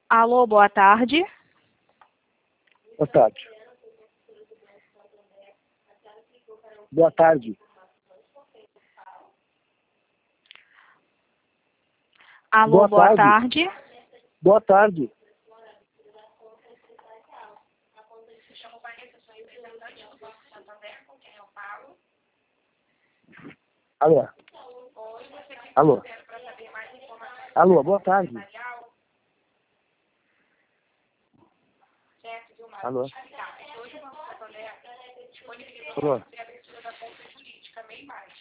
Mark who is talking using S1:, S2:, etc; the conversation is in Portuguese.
S1: Alô, boa tarde.
S2: Boa tarde. Boa tarde.
S1: Alô, boa tarde.
S2: Boa tarde. Alô. Alô. Alô, boa tarde. Alô. Alô.